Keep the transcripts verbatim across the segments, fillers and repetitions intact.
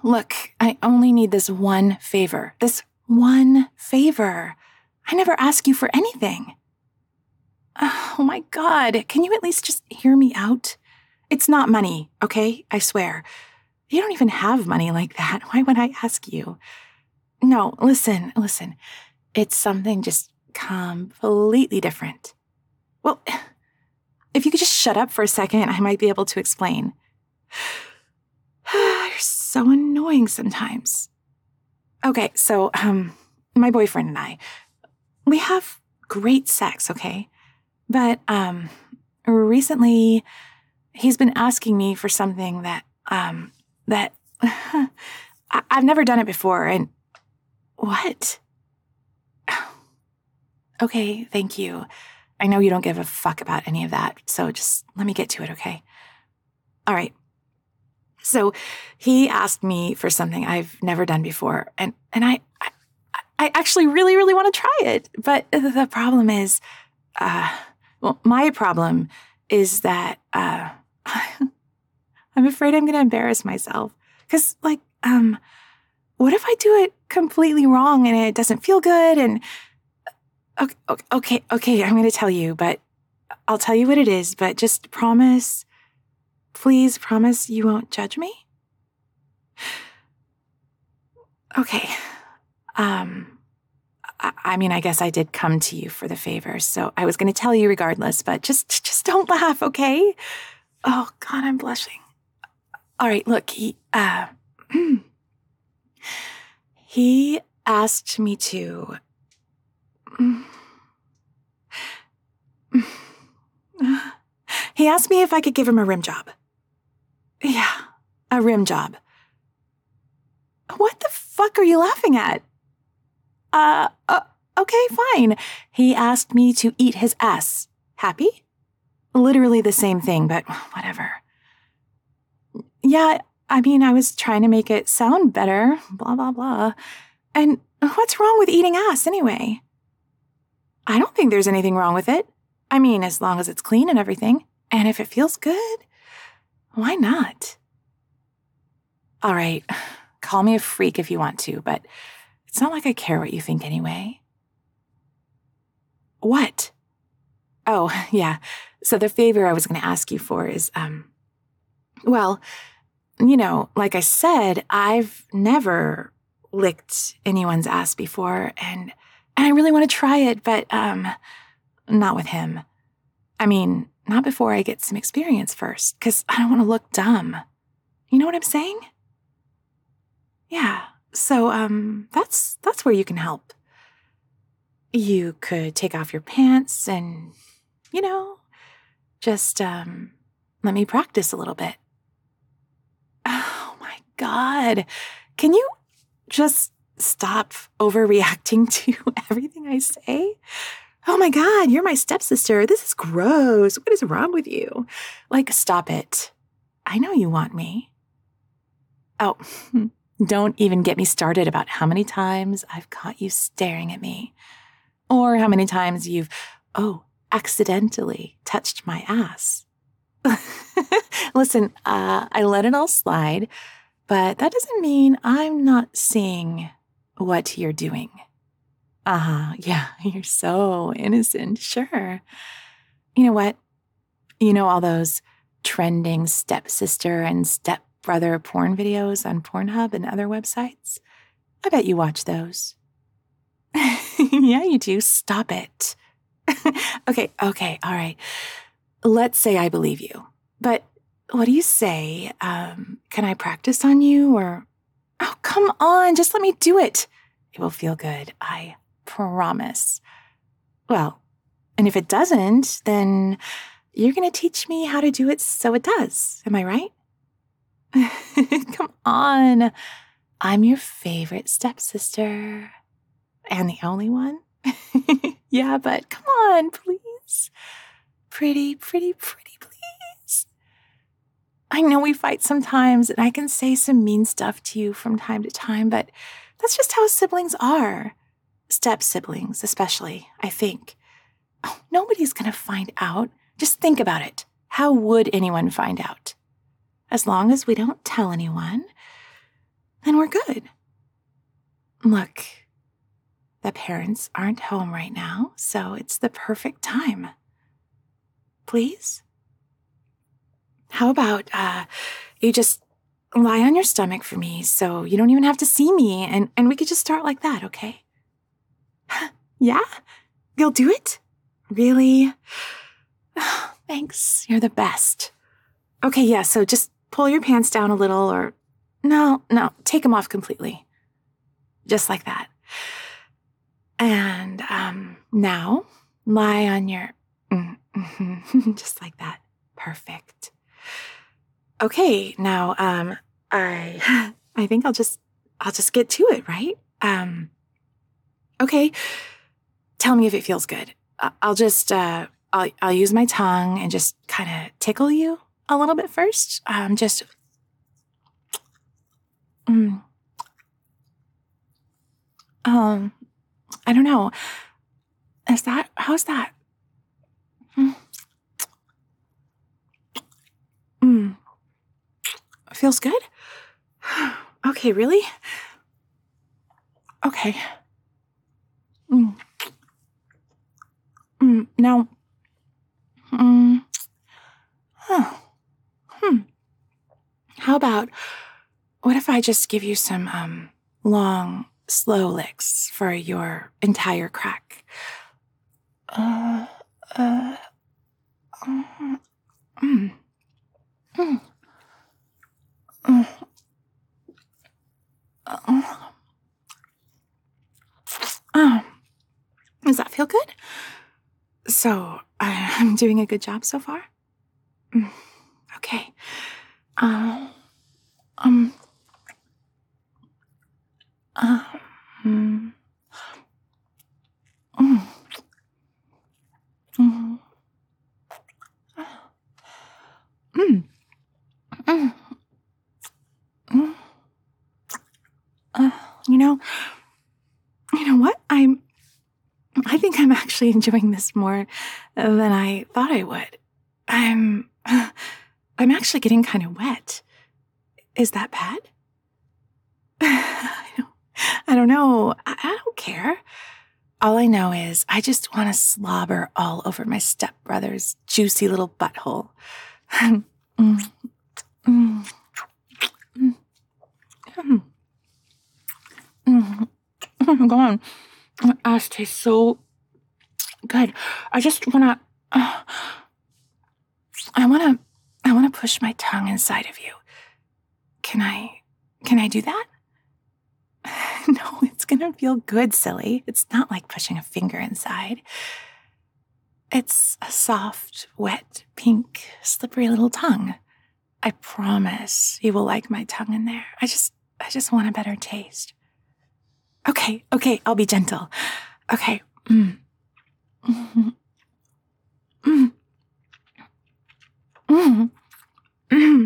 Look, I only need this one favor. This one favor. I never ask you for anything. Oh my God, can you at least just hear me out? It's not money, okay? I swear. You don't even have money like that. Why would I ask you? No, listen, listen. It's something just completely different. Well, if you could just shut up for a second, I might be able to explain. You're so annoying sometimes. Okay, so, um, my boyfriend and I, we have great sex, okay? But, um, recently, he's been asking me for something that, um, that, I- I've never done it before, and what? Okay, thank you. I know you don't give a fuck about any of that, so just let me get to it, okay? All right. So he asked me for something I've never done before, and, and I, I I actually really, really want to try it. But the problem is, uh, well, my problem is that uh, I'm afraid I'm going to embarrass myself. Because, like, um, what if I do it completely wrong and it doesn't feel good? And okay, okay, okay, I'm going to tell you, but I'll tell you what it is. But just promise, please promise you won't judge me. Okay. Um, I, I mean, I guess I did come to you for the favor, so I was going to tell you regardless, but just, just don't laugh, okay? Oh, God, I'm blushing. All right, look, he, uh, he asked me to, he asked me if I could give him a rim job. Yeah, a rim job. What the fuck are you laughing at? Uh, uh, okay, fine. He asked me to eat his ass. Happy? Literally the same thing, but whatever. Yeah, I mean, I was trying to make it sound better, blah, blah, blah. And what's wrong with eating ass anyway? I don't think there's anything wrong with it. I mean, as long as it's clean and everything. And if it feels good, why not? All right, call me a freak if you want to, but it's not like I care what you think anyway. What? Oh, yeah. So the favor I was going to ask you for is, um, well, you know, like I said, I've never licked anyone's ass before, and and I really want to try it, but um, not with him. I mean, not before I get some experience first, because I don't want to look dumb. You know what I'm saying? Yeah. So um, that's that's where you can help. You could take off your pants and, you know, just um, let me practice a little bit. Oh my God. Can you just stop overreacting to everything I say? Oh my God, you're my stepsister. This is gross. What is wrong with you? Like, stop it. I know you want me. Oh, don't even get me started about how many times I've caught you staring at me. Or how many times you've, oh, accidentally touched my ass. Listen, uh, I let it all slide, but that doesn't mean I'm not seeing what you're doing. Uh-huh, yeah, you're so innocent, sure. You know what? You know all those trending stepsister and stepbrother porn videos on Pornhub and other websites? I bet you watch those. Yeah, you do. Stop it. Okay, okay, all right. Let's say I believe you. But what do you say? Um, can I practice on you or... Oh, come on, just let me do it. It will feel good, I promise. Well, and if it doesn't, then you're going to teach me how to do it so it does. Am I right? Come on. I'm your favorite stepsister. And the only one? Yeah, but come on, please. Pretty, pretty, pretty, please. I know we fight sometimes, and I can say some mean stuff to you from time to time, but that's just how siblings are. Step-siblings, especially, I think. Oh, nobody's going to find out. Just think about it. How would anyone find out? As long as we don't tell anyone, then we're good. Look, the parents aren't home right now, so it's the perfect time. Please? How about uh, you just lie on your stomach for me so you don't even have to see me, and, and we could just start like that, okay? Yeah? You'll do it? Really? Thanks, you're the best. Okay, yeah, so just pull your pants down a little, or no, no, take them off completely. Just like that. And um, now, lie on your, just like that. Perfect. Okay, now, um, I, I think I'll just, I'll just get to it, right? Um, okay, tell me if it feels good. I- I'll just, uh, I'll, I'll use my tongue and just kind of tickle you a little bit first. Um, just, mm, um, I don't know. Is that, how's that? Mm. Mm. Feels good? Okay, really? Okay. Mm. Mm. Now, mm, huh. Hmm. How about, what if I just give you some, um, long, slow licks for your entire crack? Uh, uh, mm, mm, mm, mm, uh, uh, does that feel good? So, I, I'm doing a good job so far? Mm, okay. Uh, um, uh, mm, mm, mm, mm, mm, mm. Uh, you know, you know what? I'm, I think I'm actually enjoying this more than I thought I would. I'm, I'm actually getting kind of wet. Is that bad? I don't, I don't know. I, I don't care. All I know is I just want to slobber all over my stepbrother's juicy little butthole. mm, mm, mm, mm, mm. Oh my God. My ass tastes so good. I just want to, uh, I want to, I want to push my tongue inside of you. Can I, can I do that? No, it's going to feel good, silly. It's not like pushing a finger inside. It's a soft, wet, pink, slippery little tongue. I promise you will like my tongue in there. I just, I just want a better taste. Okay, okay, I'll be gentle. Okay. Mm. Mm-hmm. Mm. Mm. Mm.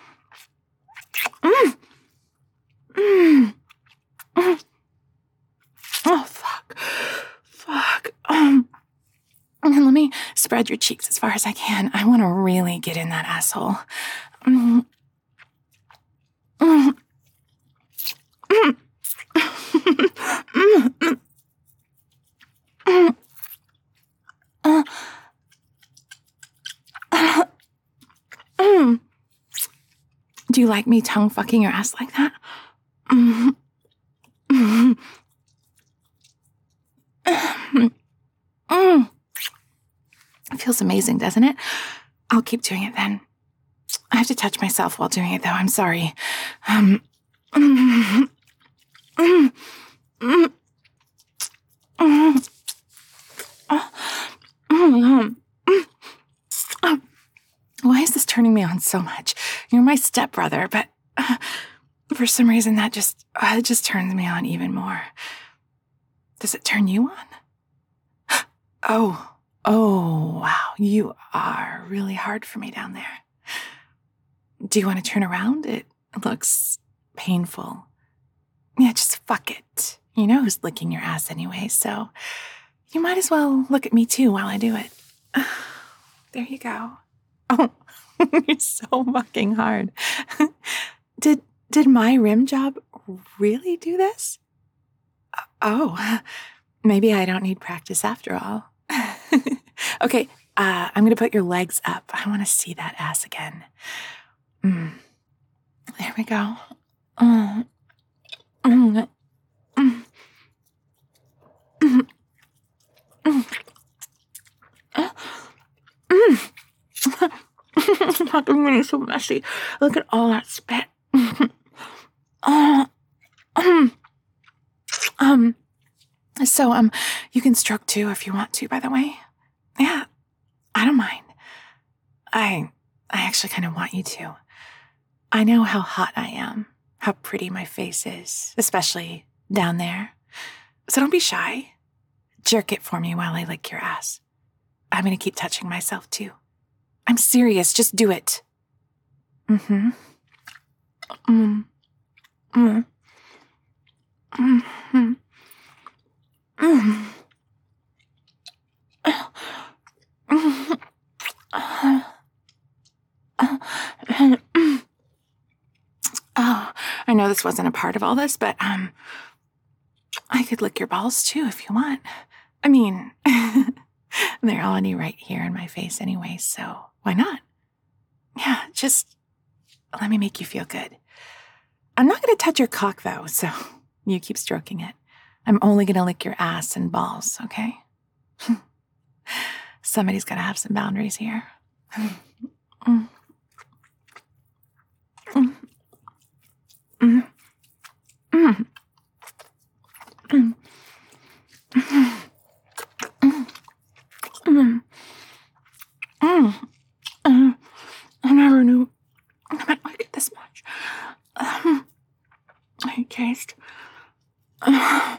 Mm. Mm. Mm. Oh, fuck. Fuck. Um, and let me spread your cheeks as far as I can. I want to really get in that asshole. Mm. Mm. Mm. Mm. Mm. Uh. Uh. Mm. Do you like me tongue fucking your ass like that? Mm. Mm. Mm. It feels amazing, doesn't it? I'll keep doing it then. I have to touch myself while doing it, though. I'm sorry. Um. Mm. Mm. Mm. Mm. Oh. Mm. Mm. Oh. Why is this turning me on so much? You're my stepbrother, but uh, for some reason that just uh, it just turns me on even more. Does it turn you on? Oh, oh, wow. You are really hard for me down there. Do you want to turn around? It looks painful. Yeah, just fuck it. You know who's licking your ass anyway, so you might as well look at me too while I do it. There you go. Oh, you're so fucking hard. Did Did my rim job really do this? Oh, maybe I don't need practice after all. Okay, uh, I'm gonna put your legs up. I want to see that ass again. Mm. There we go. Mm. Mm. Mm. Mm. Mm. Mm. Fucking really so messy. Look at all that spit. uh, um, um, so, um, you can stroke too if you want to, by the way. Yeah, I don't mind. I, I actually kind of want you to. I know how hot I am, how pretty my face is, especially down there. So don't be shy. Jerk it for me while I lick your ass. I'm gonna keep touching myself too. I'm serious, just do it. Mm-hmm. Mm. Mm. Mm-hmm. Mm. Mm. Oh, I know this wasn't a part of all this, but, um, I could lick your balls too if you want. I mean, they're already right here in my face anyway, so why not? Yeah, just let me make you feel good. I'm not going to touch your cock, though, so you keep stroking it. I'm only going to lick your ass and balls, okay? Somebody's got to have some boundaries here. Mm. Mm. Mm. Mm. Mm. Mm. Mm. Mm. Mm. I never knew I meant like it this much. Um, I taste. Uh,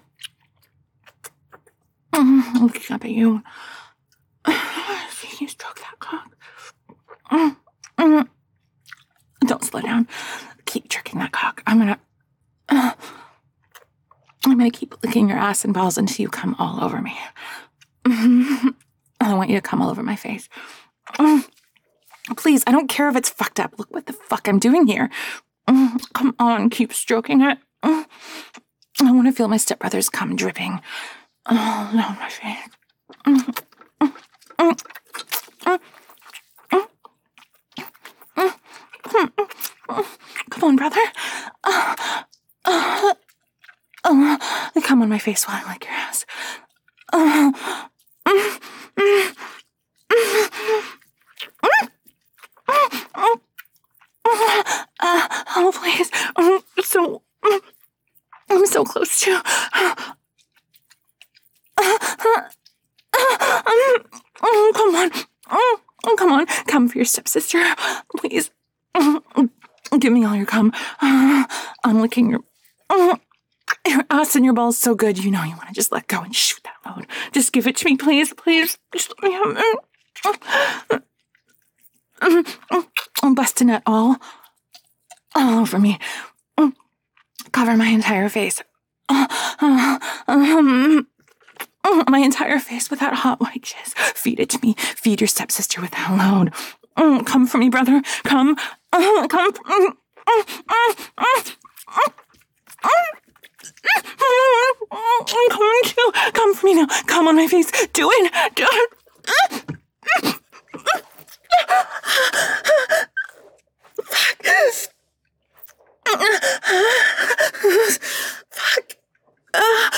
mm, looking up at you. See you stroke that cock. Mm, mm. Don't slow down. Keep jerking that cock. I'm gonna. Uh, I'm gonna keep licking your ass and balls until you come all over me. Mm-hmm. I want you to come all over my face. Mm. Please, I don't care if it's fucked up. Look what the fuck I'm doing here. Mm, come on, keep stroking it. Mm. I want to feel my stepbrother's cum dripping. Oh, no, my face. Mm, mm, mm, mm, mm, mm, mm, mm. Come on, brother. Uh, uh, uh, come on my face while I lick your ass. Uh, mm, mm, mm, mm, uh, oh, please. Um, so, um, I'm so close to. Uh, uh, um, um, come on. Um, come on. Come for your stepsister. Please. Um, give me all your cum. Uh, I'm licking your, uh, your ass and your balls so good. You know you want to just let go and shoot that load. Just give it to me, please. Please. Just let me have it. Uh, uh, uh, I'm busting it all. All over me. Uh, cover my entire face. Uh, uh, um, my entire face with that hot white jizz. Feed it to me. Feed your stepsister with that load. Mm, come for me, brother. Come. Uh, come. Mm, mm, mm, mm, mm, mm, come too. Come for me now. Come on my face. Do it. Do it. Fuck. Fuck. Uh.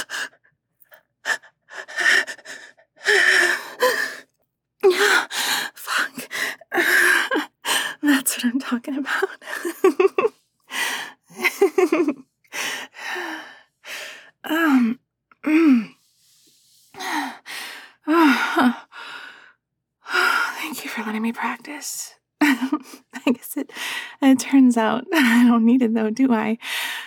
Yeah, fuck. That's what I'm talking about. um, mm. oh, thank you for letting me practice. I guess it, it turns out I don't need it though, do I?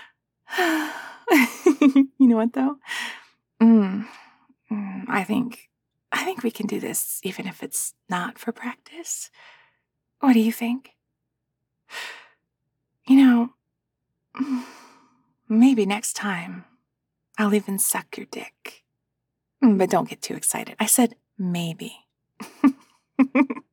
You know what though? Mm, mm, I think I think we can do this even if it's not for practice. What do you think? You know, maybe next time I'll even suck your dick. But don't get too excited. I said maybe.